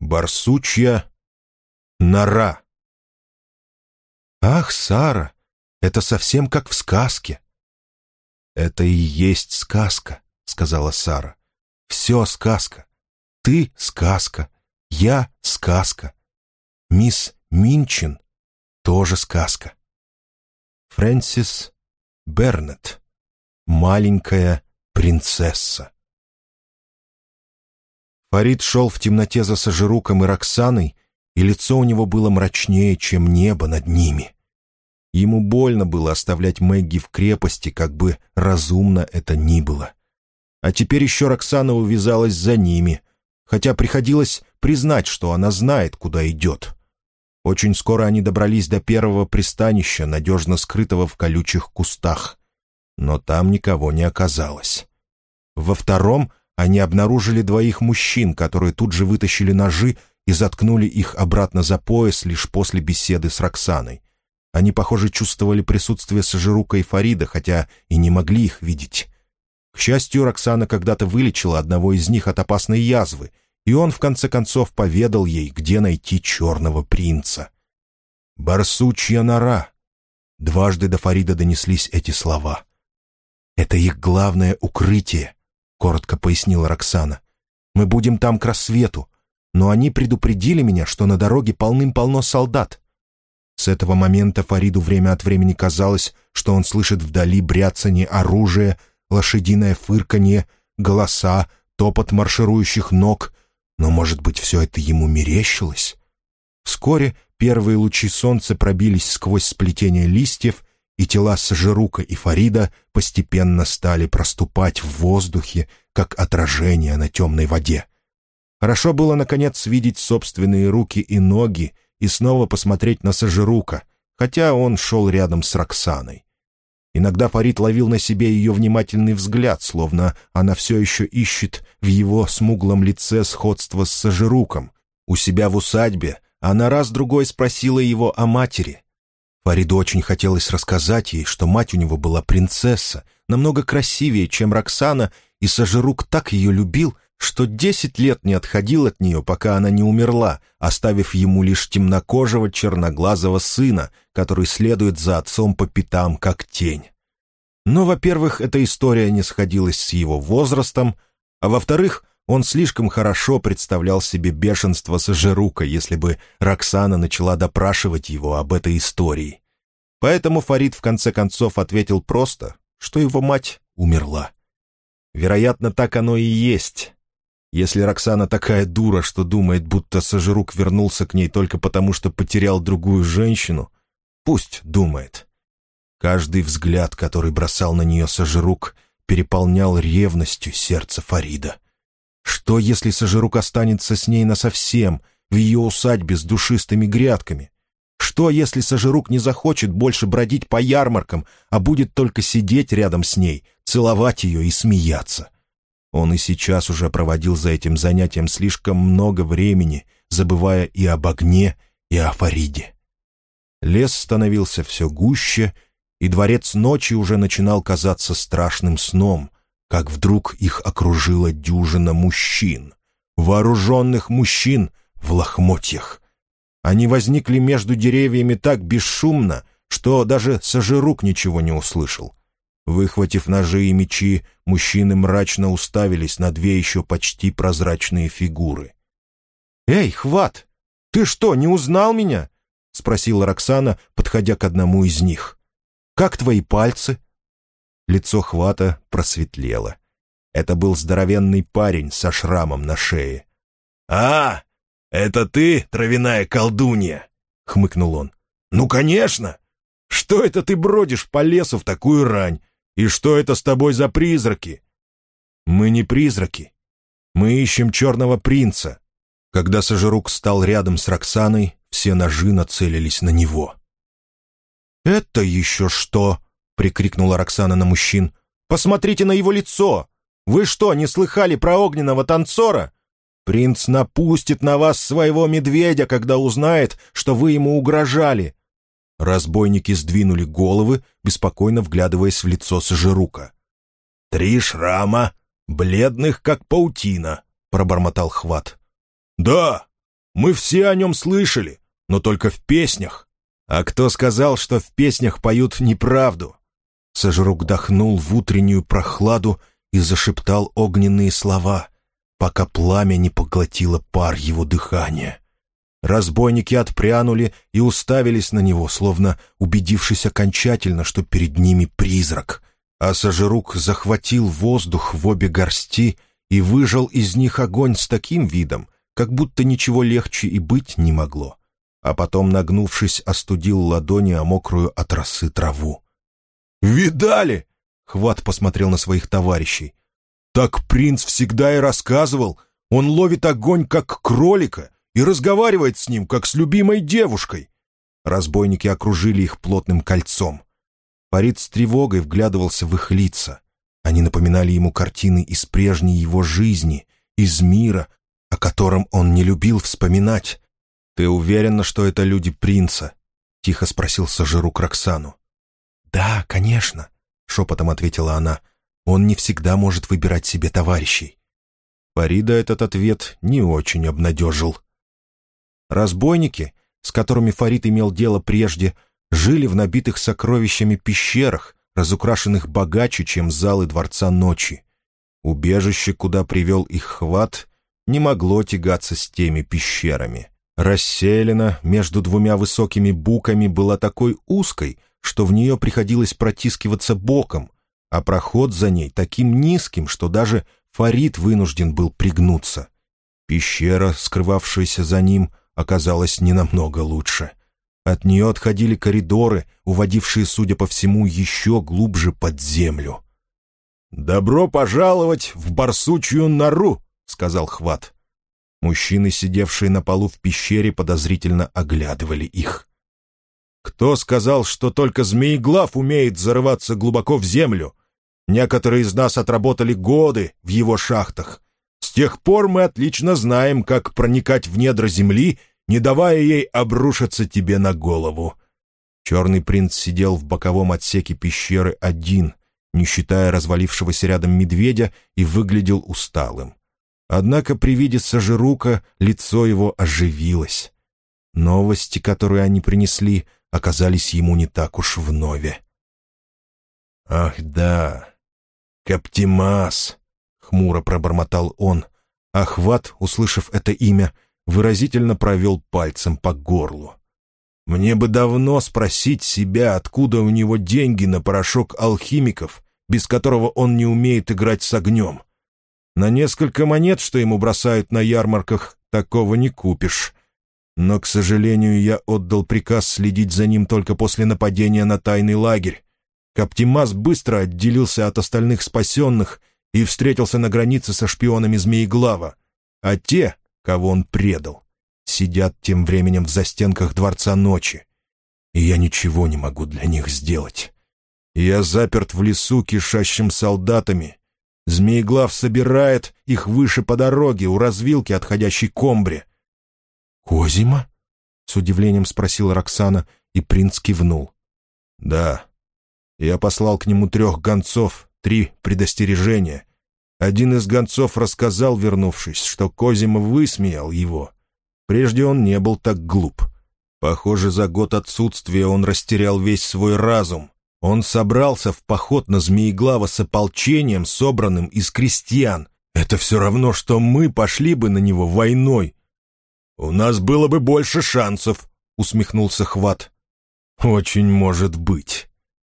Барсучья нора. «Ах, Сара, это совсем как в сказке». «Это и есть сказка», — сказала Сара. «Все сказка. Ты — сказка. Я — сказка. Мисс Минчин — тоже сказка». Фрэнсис Бернетт. «Маленькая принцесса». Фарид шел в темноте за Сажируком и Роксаной, и лицо у него было мрачнее, чем небо над ними. Ему больно было оставлять Мэгги в крепости, как бы разумно это ни было. А теперь еще Роксана увязалась за ними, хотя приходилось признать, что она знает, куда идет. Очень скоро они добрались до первого пристанища, надежно скрытого в колючих кустах. Но там никого не оказалось. Во втором они обнаружили двоих мужчин, которые тут же вытащили ножи и заткнули их обратно за пояс лишь после беседы с Роксаной. Они, похоже, чувствовали присутствие Сажирука и Фарида, хотя и не могли их видеть. К счастью, Роксана когда-то вылечила одного из них от опасной язвы, и он, в конце концов, поведал ей, где найти черного принца. «Барсучья нора». Дважды до Фарида донеслись эти слова. «Это их главное укрытие», — коротко пояснила Роксана. «Мы будем там к рассвету, но они предупредили меня, что на дороге полным-полно солдат». С этого момента Фариду время от времени казалось, что он слышит вдали бряцанье оружия, лошадиное фырканье, голоса, топот марширующих ног, но, может быть, все это ему мерещилось? Вскоре первые лучи солнца пробились сквозь сплетение листьев, и тела Сажирука и Фарида постепенно стали проступать в воздухе, как отражение на темной воде. Хорошо было, наконец, видеть собственные руки и ноги и снова посмотреть на Сажирука, хотя он шел рядом с Роксаной. Иногда Фарид ловил на себе ее внимательный взгляд, словно она все еще ищет в его смуглом лице сходство с Сажируком. У себя в усадьбе она раз-другой спросила его о матери. Фариду очень хотелось рассказать ей, что мать у него была принцесса, намного красивее, чем Роксана, и Сажирук так ее любил, что 10 лет не отходил от нее, пока она не умерла, оставив ему лишь темнокожего черноглазого сына, который следует за отцом по пятам, как тень. Но, во-первых, эта история не сходилась с его возрастом, а во-вторых, он слишком хорошо представлял себе бешенство Сажирука, если бы Роксана начала допрашивать его об этой истории. Поэтому Фарид в конце концов ответил просто, что его мать умерла. Вероятно, так оно и есть. Если Роксана такая дура, что думает, будто Сажирук вернулся к ней только потому, что потерял другую женщину, пусть думает. Каждый взгляд, который бросал на нее Сажирук, переполнял ревностью сердце Фарида. Что, если Сажирук останется с ней насовсем, в ее усадьбе с душистыми грядками? Что, если Сажирук не захочет больше бродить по ярмаркам, а будет только сидеть рядом с ней, целовать ее и смеяться? Он и сейчас уже проводил за этим занятием слишком много времени, забывая и об огне, и о Фариде. Лес становился все гуще, и дворец ночи уже начинал казаться страшным сном, как вдруг их окружила дюжина мужчин, вооруженных мужчин в лохмотьях. Они возникли между деревьями так бесшумно, что даже Сажирук ничего не услышал. Выхватив ножи и мечи, мужчины мрачно уставились на две еще почти прозрачные фигуры. «Эй, Хват, ты что, не узнал меня?» — спросила Роксана, подходя к одному из них. «Как твои пальцы?» Лицо Хвата просветлело. Это был здоровенный парень со шрамом на шее. «А, это ты, травяная колдунья?» — хмыкнул он. «Ну, конечно! Что это ты бродишь по лесу в такую рань? И что это с тобой за призраки?» «Мы не призраки. Мы ищем черного принца». Когда Сажирук стал рядом с Роксаной, все ножи нацелились на него. «Это еще что?» — прикрикнула Роксана на мужчин. «Посмотрите на его лицо! Вы что, не слыхали про огненного танцора? Принц напустит на вас своего медведя, когда узнает, что вы ему угрожали». Разбойники сдвинули головы, беспокойно вглядываясь в лицо Сажирука. «3 шрама, бледных, как паутина», — пробормотал Хват. «Да, Мы все о нем слышали, но только в песнях. А кто сказал, что в песнях поют неправду?» Сожрук дохнул в утреннюю прохладу и зашептал огненные слова, пока пламя не поглотило пар его дыхания. Разбойники отпрянули и уставились на него, словно убедившись окончательно, что перед ними призрак. А Сожрук захватил воздух в обе горсти и выжал из них огонь с таким видом, как будто ничего легче и быть не могло. А потом, нагнувшись, остудил ладони о мокрую от росы траву. «Видали?» — Хват посмотрел на своих товарищей. «Так принц всегда и рассказывал. Он ловит огонь, как кролика, и разговаривает с ним, как с любимой девушкой». Разбойники окружили их плотным кольцом. Фарид с тревогой вглядывался в их лица. Они напоминали ему картины из прежней его жизни, из мира, о котором он не любил вспоминать. «Ты уверена, что это люди принца?» — тихо спросил Сожрук Роксану. «Да, конечно», — шепотом ответила она. «Он не всегда может выбирать себе товарищей». Фарида этот ответ не очень обнадежил. Разбойники, с которыми Фарид имел дело прежде, жили в набитых сокровищами пещерах, разукрашенных богаче, чем залы Дворца Ночи. Убежище, куда привел их Хват, не могло тягаться с теми пещерами. Расселена между двумя высокими буками была такой узкой, что в нее приходилось протискиваться боком, а проход за ней таким низким, что даже Фарид вынужден был пригнуться. Пещера, скрывавшаяся за ним, оказалась не намного лучше. От нее отходили коридоры, уводившие, судя по всему, еще глубже под землю. «Добро пожаловать в барсучью нору!» — сказал Хват. Мужчины, сидевшие на полу в пещере, подозрительно оглядывали их. «Кто сказал, что только Змееглав умеет зарываться глубоко в землю? Некоторые из нас отработали годы в его шахтах. С тех пор мы отлично знаем, как проникать в недра земли, не давая ей обрушиться тебе на голову». Черный принц сидел в боковом отсеке пещеры один, не считая развалившегося рядом медведя, и выглядел усталым. Однако при виде Сожрука лицо его оживилось. Новости, которые они принесли, оказались ему не так уж вновь. «Ах да, Каптимас!» — хмуро пробормотал он, а Хват, услышав это имя, выразительно провел пальцем по горлу. «Мне бы давно спросить себя, откуда у него деньги на порошок алхимиков, без которого он не умеет играть с огнем. На несколько монет, что ему бросают на ярмарках, такого не купишь. Но, к сожалению, я отдал приказ следить за ним только после нападения на тайный лагерь. Каптимас быстро отделился от остальных спасенных и встретился на границе со шпионами Змееглава, а те, кого он предал, сидят тем временем в застенках Дворца Ночи, и я ничего не могу для них сделать. Я заперт в лесу, кишащим солдатами. Змееглав собирает их выше по дороге, у развилки, отходящей к Омбре». «Козима?» — с удивлением спросила Роксана, и принц кивнул. «Да. Я послал к нему 3 гонцов, 3 предостережения. Один из гонцов рассказал, вернувшись, что Козима высмеял его. Прежде он не был так глуп. Похоже, за год отсутствия он растерял весь свой разум. Он собрался в поход на Змееглава с ополчением, собранным из крестьян. Это все равно, что мы пошли бы на него войной». «У нас было бы больше шансов», — усмехнулся Хват. «Очень может быть».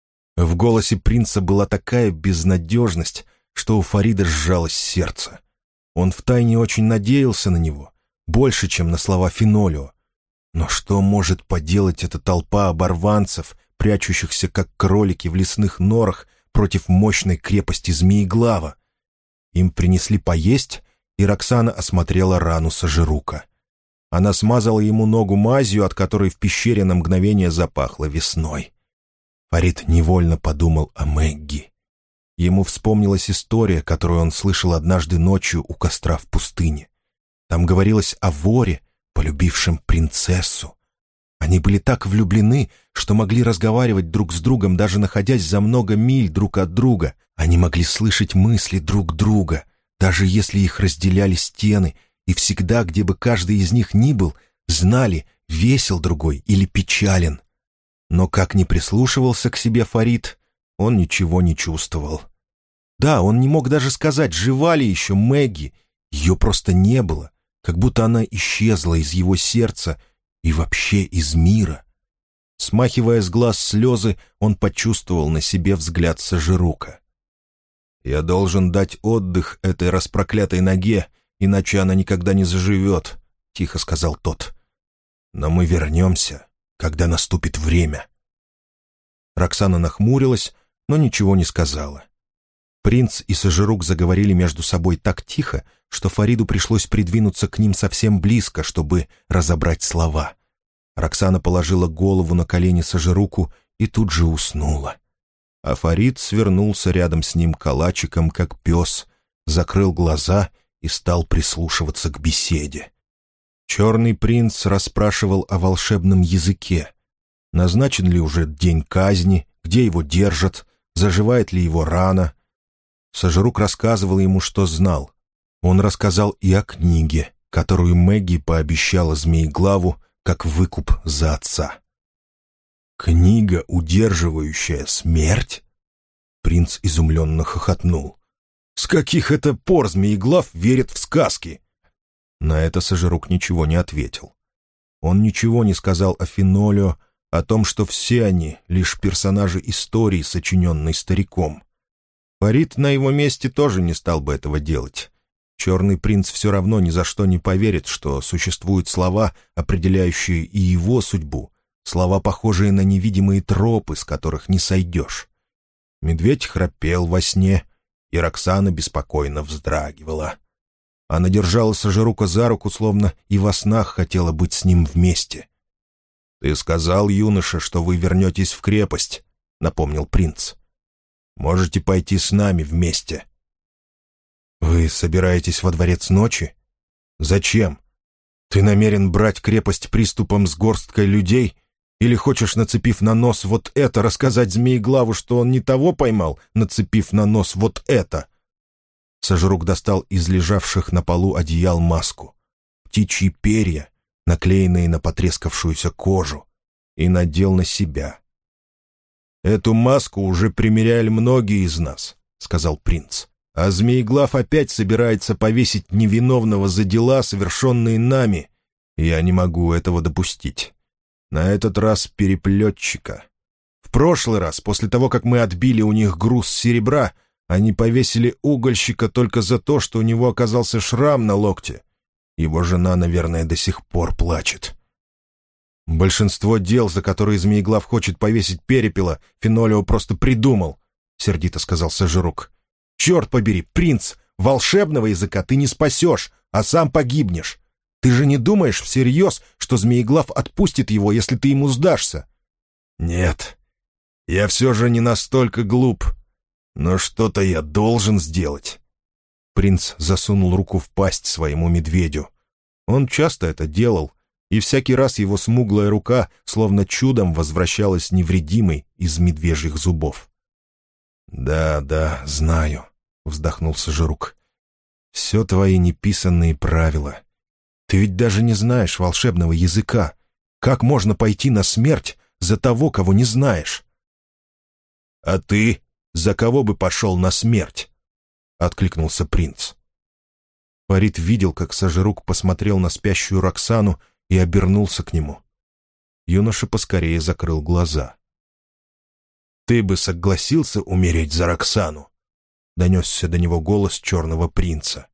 В голосе принца была такая безнадежность, что у Фарида сжалось сердце. Он втайне очень надеялся на него, больше, чем на слова Фенолио. Но что может поделать эта толпа оборванцев, прячущихся как кролики в лесных норах против мощной крепости Змееглава? Им принесли поесть, и Роксана осмотрела рану Сожрука. Она смазала ему ногу мазью, от которой в пещере на мгновение запахло весной. Фарид невольно подумал о Мэгги. Ему вспомнилась история, которую он слышал однажды ночью у костра в пустыне. Там говорилось о воре, полюбившем принцессу. Они были так влюблены, что могли разговаривать друг с другом, даже находясь за много миль друг от друга. Они могли слышать мысли друг друга, даже если их разделяли стены, и всегда, где бы каждый из них ни был, знали, весел другой или печален. Но как ни прислушивался к себе Фарид, он ничего не чувствовал. Да, он не мог даже сказать, жива ли еще Мэгги. Ее просто не было, как будто она исчезла из его сердца и вообще из мира. Смахивая с глаз слезы, он почувствовал на себе взгляд Сажирука. «Я должен дать отдых этой распроклятой ноге, иначе она никогда не заживет», — тихо сказал тот. «Но мы вернемся, когда наступит время». Роксана нахмурилась, но ничего не сказала. Принц и Сажирук заговорили между собой так тихо, что Фариду пришлось придвинуться к ним совсем близко, чтобы разобрать слова. Роксана положила голову на колени Сажируку и тут же уснула. А Фарид свернулся рядом с ним калачиком, как пес, закрыл глаза и стал прислушиваться к беседе. Черный принц расспрашивал о волшебном языке. Назначен ли уже день казни, где его держат, заживает ли его рана. Сажирук рассказывал ему, что знал. Он рассказал и о книге, которую Мэгги пообещала Змееглаву как выкуп за отца. «Книга, удерживающая смерть?» Принц изумленно хохотнул. «С каких это пор Змееглав верит в сказки?» На это Сажирук ничего не ответил. Он ничего не сказал о Фенолио, о том, что все они — лишь персонажи истории, сочиненной стариком. Фарид на его месте тоже не стал бы этого делать. Черный принц все равно ни за что не поверит, что существуют слова, определяющие и его судьбу, слова, похожие на невидимые тропы, с которых не сойдешь. Медведь храпел во сне, и Роксана беспокойно вздрагивала. Она держала Сажирука за руку, словно и во снах хотела быть с ним вместе. «Ты сказал, юноша, что вы вернетесь в крепость», — напомнил принц. «Можете пойти с нами вместе». «Вы собираетесь во дворец ночи? Зачем? Ты намерен брать крепость приступом с горсткой людей? Или хочешь, нацепив на нос вот это, рассказать Змееглаву, что он не того поймал, нацепив на нос вот это?» Сажирук достал из лежавших на полу одеял маску. Птичьи перья, наклеенные на потрескавшуюся кожу, и надел на себя. «Эту маску уже примеряли многие из нас», — сказал принц. «А Змееглав опять собирается повесить невиновного за дела, совершенные нами. Я не могу этого допустить. На этот раз переплетчика. В прошлый раз, после того, как мы отбили у них груз серебра, они повесили угольщика только за то, что у него оказался шрам на локте. Его жена, наверное, до сих пор плачет. Большинство дел, за которые Змееглав хочет повесить Перепела, Фенолио просто придумал», — сердито сказал Сажирук. «Черт побери, принц, волшебного языка ты не спасешь, а сам погибнешь. Ты же не думаешь всерьез, что Змееглав отпустит его, если ты ему сдашься?» «Нет, я все же не настолько глуп. Но что-то я должен сделать». Принц засунул руку в пасть своему медведю. Он часто это делал, и всякий раз его смуглая рука словно чудом возвращалась невредимой из медвежьих зубов. «Да, знаю», — вздохнул Сажирук. «Все твои неписанные правила. Ты ведь даже не знаешь волшебного языка. Как можно пойти на смерть за того, кого не знаешь?» «А ты за кого бы пошел на смерть?» — откликнулся принц. Фарид видел, как Сажирук посмотрел на спящую Роксану и обернулся к нему. Юноша поскорее закрыл глаза. «Ты бы согласился умереть за Роксану?» — донесся до него голос черного принца.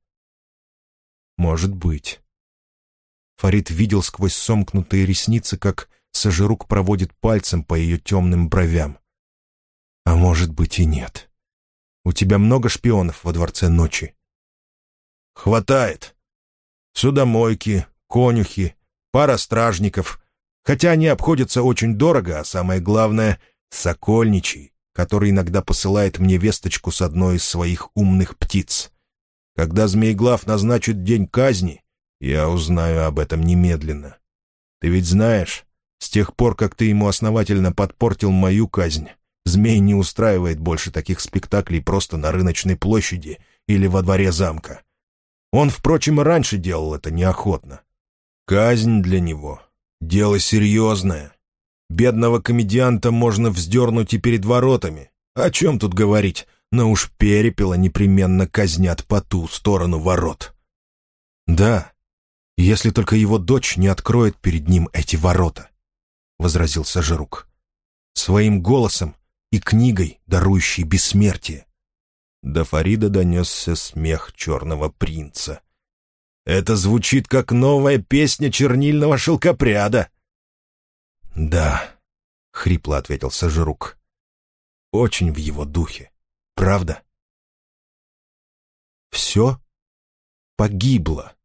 «Может быть». Фарид видел сквозь сомкнутые ресницы, как Сажирук проводит пальцем по ее темным бровям. «А может быть и нет. У тебя много шпионов во дворце ночи?» «Хватает. Судомойки, конюхи, пара стражников. Хотя они обходятся очень дорого, а самое главное — сокольничий, который иногда посылает мне весточку с одной из своих умных птиц. Когда Змееглав назначит день казни, я узнаю об этом немедленно. Ты ведь знаешь, с тех пор, как ты ему основательно подпортил мою казнь, Змей не устраивает больше таких спектаклей просто на рыночной площади или во дворе замка. Он, впрочем, и раньше делал это неохотно. Казнь для него — дело серьезное. Бедного комедианта можно вздернуть и перед воротами. О чем тут говорить, но уж перепела непременно казнят по ту сторону ворот. Да, если только его дочь не откроет перед ним эти ворота, — возразил Сожирук. Своим голосом и книгой, дарующей бессмертие. До Фарида донесся смех черного принца. «Это звучит, как новая песня чернильного шелкопряда!» «Да», — хрипло ответил Сожирук. «Очень в его духе, правда?» Все погибло.